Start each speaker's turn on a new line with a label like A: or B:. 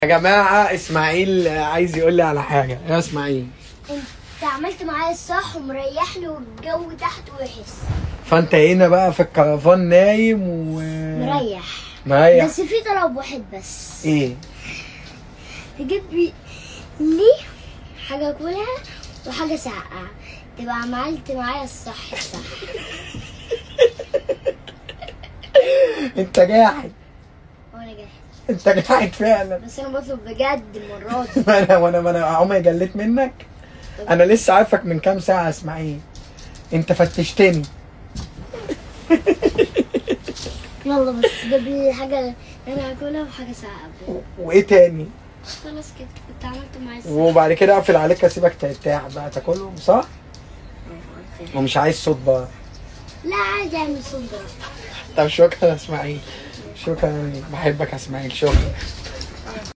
A: يا جماعة اسماعيل عايز يقول لي على حاجة. يا اسماعيل،
B: انت عملت معايا الصح ومريحني والجو تحت وحش،
A: فانت هنا بقى في الكرفان نايم
B: مريح. بس في طلب واحد بس.
A: ايه؟
B: تجيب لي حاجة اكلها وحاجة ساقعة، تبقى عملت معايا الصح.
A: انت جاحد.
B: وانا جاهز.
A: انت جاحد فعلا.
B: بس انا بطلب بجد المرة دي.
A: وانا عمري جليت منك. انا لسه عارفك من كام ساعة يا اسماعيل. انت فتشتني.
B: يلا بس جيب لي حاجة انا هاكلها وحاجة ساقعة.
A: وايه تاني؟
B: خلاص كده كنت عملت معايا الصح.
A: وبعد كده اقفل عليك اسيبك ترتاح بقى تاكلهم، صح؟ ومش عايز صوت بقى.
B: لا عادي اعمل صوت.
A: طب شكرا يا اسماعيل، شكرا، بحبك يا اسماعيل، شكرا.